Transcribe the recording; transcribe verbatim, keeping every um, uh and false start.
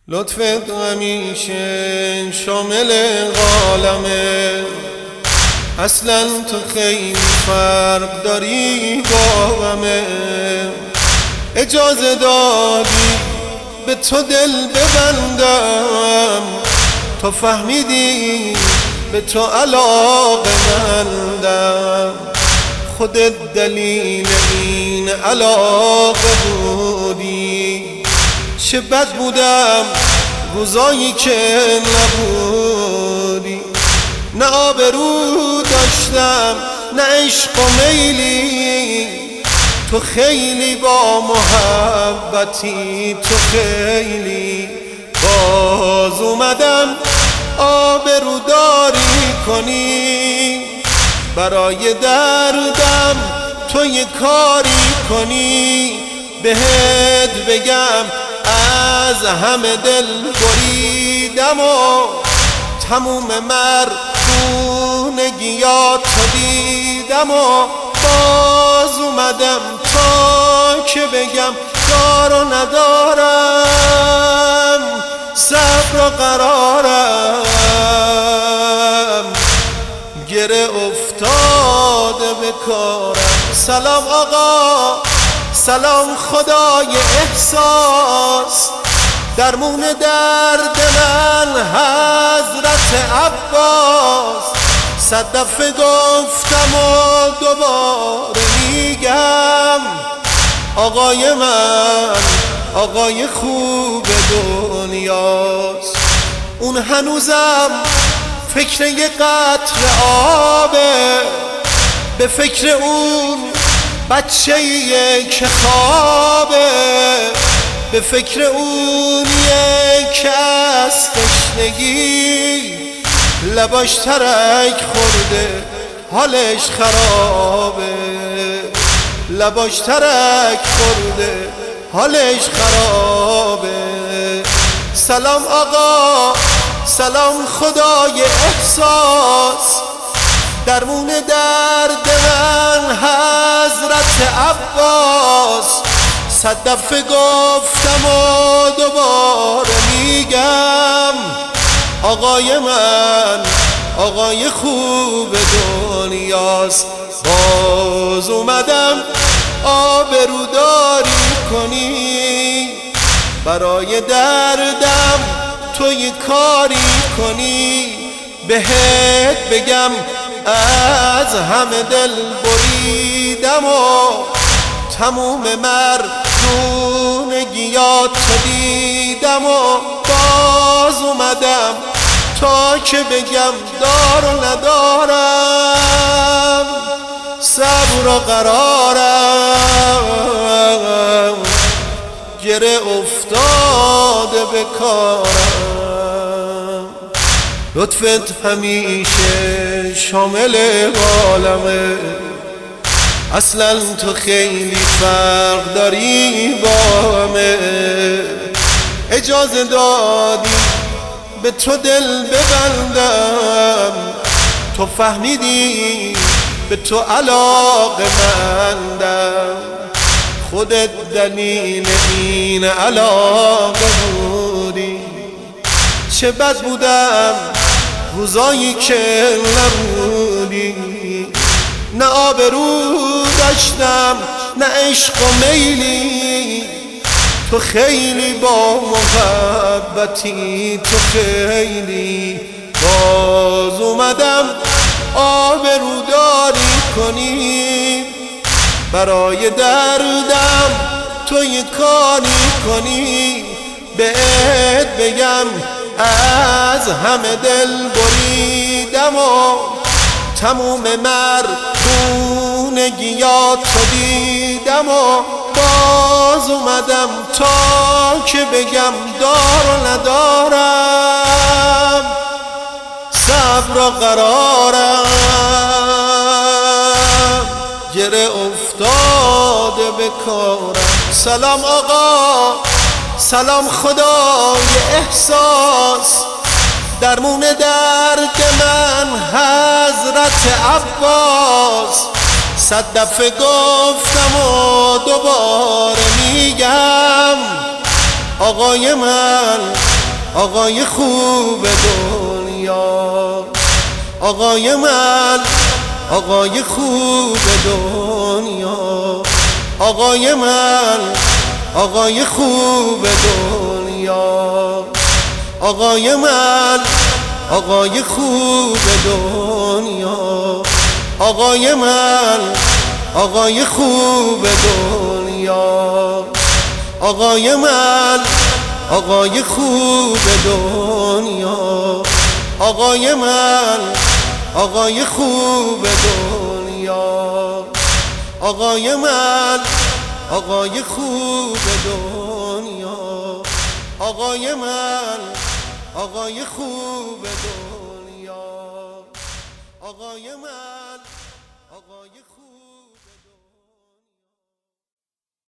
لطفت همیشه شامل عالمه، اصلا تو خیلی فرق داری با همه. اجازه دادی به تو دل ببندم، تو فهمیدی به تو علاقه مندم. خودت دلیل این علاقه بودی، چه بد بودم روزایی که نبودی. نه آبرو داشتم نه عشق و میلی، تو خیلی با محبتی، تو خیلی. باز اومدم آبرو داری کنی، برای دردم تو یه کاری کنی. بهت بگم از همه دل بریدم و تموم مردونگیات تو دیدم و باز اومدم تا که بگم دار و ندارم، صبر و قرارم، گره افتاده به کارم. سلام آقا، سلام خدای احساس، درمون درد من حضرت عباس. صد دفعه گفتم و دوباره میگم، آقای من آقای خوب دنیاست. اون هنوزم فکر یه قطره آبه، به فکر اون بچه‌ایه که خوابه، به فکر اونیه که از تشنگی لباش ترک خورده حالش خرابه، لباش ترک خورده حالش خرابه. سلام آقا، سلام خدای احساس، درمون درد من حضرت عباس. صد دفعه گفتم و دوباره میگم، آقای من آقای خوب دنیاست. باز اومدم آبروداری کنی، برای دردم تو یه کاری کنی. بهت بگم از همه دل بریدم و تموم مردونگیات تو دیدم و باز اومدم تا که بگم دار و ندارم، صبر و قرارم، گره افتاده به کارم. لطفت همیشه شامل عالمه، اصلا تو خیلی فرق داری با همه. اجازه دادی به تو دل ببندم، تو فهمیدی به تو علاقه مندم. خودت دلیل این علاقه بودی، چه بد بودم روزایی که نبودی. نه آبرو داشتم نه عشق و میلی، تو خیلی با محبتی، تو خیلی. باز اومدم آبرو داری کنی، برای دردم تو یه کاری کنی. بهت بگم از همه دل بریدم و تموم مردونگیات تو دیدم و باز اومدم تا که بگم دار و ندارم، صبر و قرارم، گره افتاده به کارم. سلام آقا، سلام خدای احساس، درمون درد من حضرت عباس. صد دفعه گفتم و دوباره میگم، آقای من آقای خوب دنیا، آقای من آقای خوب دنیا، آقای من آقای خوب دنیا، آقای من آقای خوب دنیا، آقای من آقای خوب دنیا، آقای من آقای خوب دنیا، آقای من آقای خوب دنیا، آقای من آقای خوب دنیا، آقای من آقای خوب دنیا، آقای من